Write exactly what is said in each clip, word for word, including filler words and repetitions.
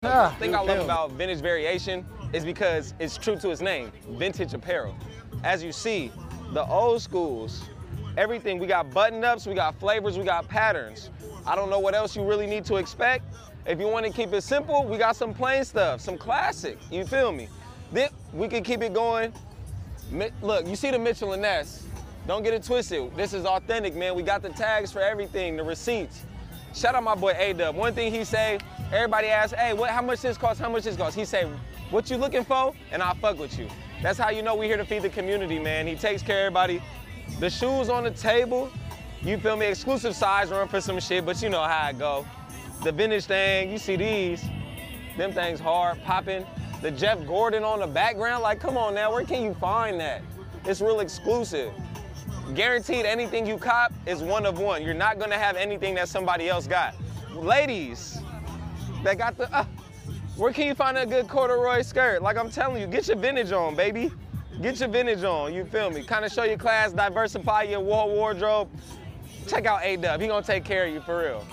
The thing I love about Vintage Variation is because it's true to its name, vintage apparel. As you see, the old schools, everything, we got button-ups, we got flavors, we got patterns. I don't know what else you really need to expect. If you want to keep it simple, we got some plain stuff, some classic, you feel me? Then we can keep it going. Look, you see the Mitchell and Ness. Don't get it twisted. This is authentic, man. We got the tags for everything, the receipts. Shout out my boy A-Dub. One thing he say, everybody asks, hey, what, how much this costs, how much this costs? He say, what you looking for? And I'll fuck with you. That's how you know we here to feed the community, man. He takes care of everybody. The shoes on the table, you feel me? Exclusive size run for some shit, but you know how it go. The vintage thing, you see these, them things hard, popping. The Jeff Gordon on the background, like come on now, where can you find that? It's real exclusive. Guaranteed anything you cop is one of one. You're not gonna have anything that somebody else got. Ladies that got the, uh, where can you find a good corduroy skirt? Like I'm telling you, get your vintage on, baby. Get your vintage on, you feel me? Kind of show your class, diversify your wall wardrobe. Check out A-Dub, he gonna take care of you for real.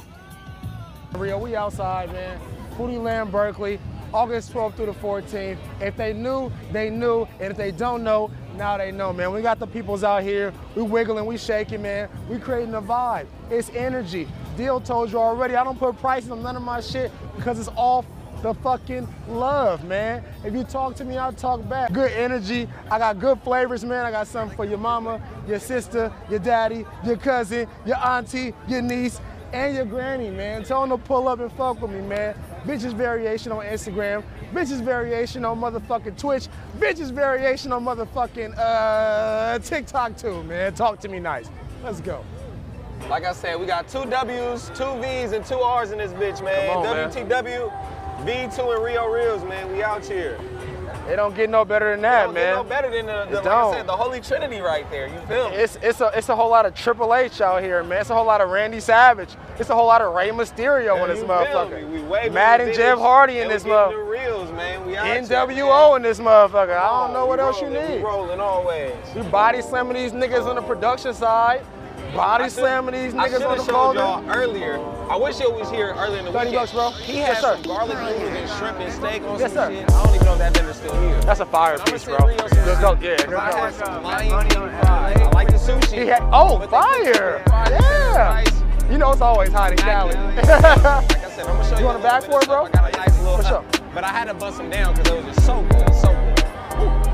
Rio, we outside, man. Foodie Land, Berkeley, August twelfth through the fourteenth. If they knew, they knew, and if they don't know, now they know, man. We got the peoples out here. We wiggling, we shaking, man. We creating a vibe. It's energy. Deal told you already, I don't put prices on none of my shit because it's all the fucking love, man. If you talk to me, I'll talk back. Good energy. I got good flavors, man. I got something for your mama, your sister, your daddy, your cousin, your auntie, your niece, and your granny, man. Tell them to pull up and fuck with me, man. Bitches Variation on Instagram. Bitches Variation on motherfucking Twitch. Bitches Variation on motherfucking uh, TikTok too, man. Talk to me nice. Let's go. Like I said, we got two W's, two V's, and two R's in this bitch, man. Come on, W T W, V two, and Rio Reels, man. We out here. It don't get no better than that, it don't man. Get no better than the, the like I said, the Holy Trinity right there. You feel me? It's it's a it's a whole lot of Triple H out here, man. It's a whole lot of Randy Savage. It's a whole lot of Rey Mysterio yeah, in this you motherfucker. Feel me? We way Matt and Jeff Hardy in this motherfucker. Reels, man. We out N W O in this motherfucker. I don't know what else you need. We rolling always. We body slamming these niggas on the production side. Body slamming these niggas on the phone. I showed y'all earlier. I wish you was here earlier in the thirty weekend. bucks, bro. He had yes, some sir. garlic noodles and shrimp and steak on yes, some sir. shit. I don't even know if that dinner's still here. That's a fire but piece, bro. Good go, yeah, good I go. had some lion king fried. I like the sushi. He had, oh, fire! Yeah. You know it's always hot in Cali. Like I said, I'm gonna show you. You want a bag for it, bro? I got a nice little. For sure. But I had to bust them down because it was just so good, so good. Ooh.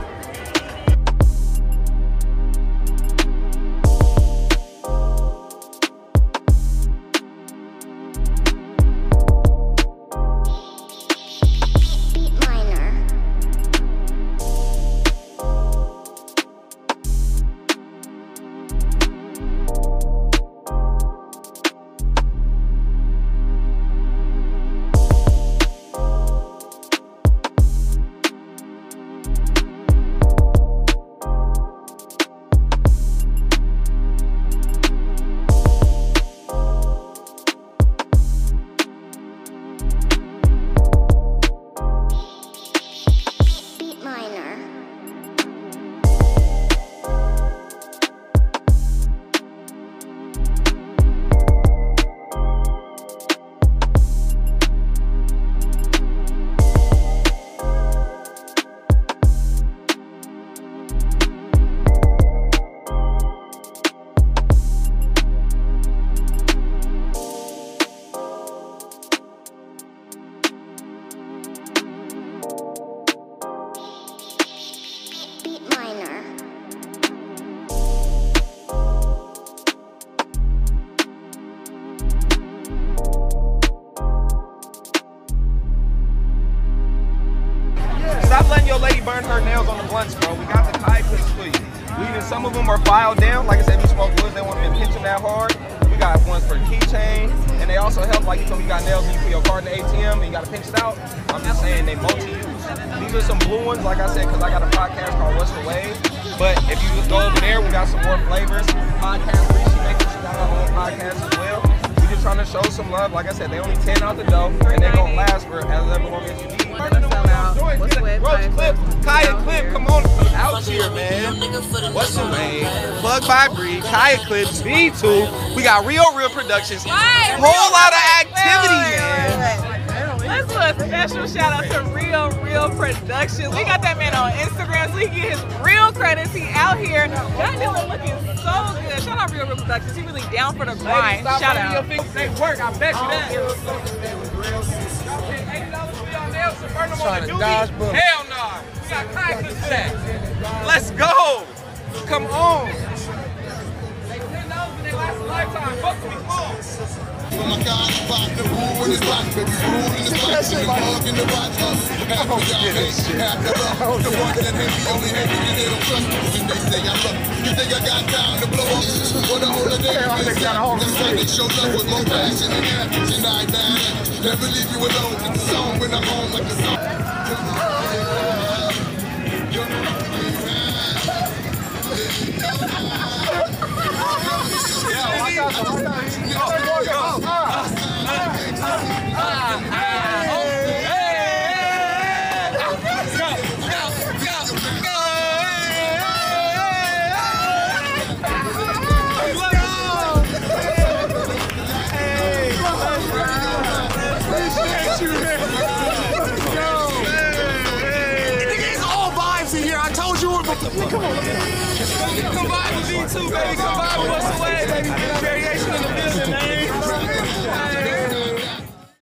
Stop letting your lady burn her nails on the blunts, bro. We got the tie clips for you. We even some of them are filed down. Like I said, if you smoke woods, they want to pinch them that hard. We got ones for keychain, and they also help. Like you told me, you got nails and you put your card in the A T M and you got to pinch it out. I'm just saying they multi-use. These are some blue ones, like I said, because I got a podcast called What's the Wave. But if you go over there, we got some more flavors. Podcast free, she makes she got her own podcast as well. We just trying to show some love. Like I said, they only ten out the dough, and they're gonna last for as long as you need. What's the wave? Clip, Kaya Clip, come on out here, man. What's the wave? Plug by Bree, Kaya Clips, V two. We got Real Real Productions. Whole lot of activity, man. Let's do a special shout out to Real Real Productions. We got that man on Instagram so he can get his real credits. He out here. That nigga looking so good. Shout out Real Real Productions. He really down for the grind. Stop Shout running out. your fingers. They work, I bet you that. eighty dollars for your nails to burn them on the doobie? Hell no. Nah. We got content to that. Let's go. Come on. They ten dollars and they last a lifetime. Fuck me, full. Oh my God, spot the pool in his box, baby, rule in his box, and the mug in the box, half of y'all hate, half the love, the ones that hate me only hate me and they don't trust me, and they say I love you, think I got time to blow up, for the whole of the day, that's why they show love with more passion and action, I man, never leave you alone, it's a song when I'm home like a song. Come on. Come vibe with me too, baby. Come vibe with us away.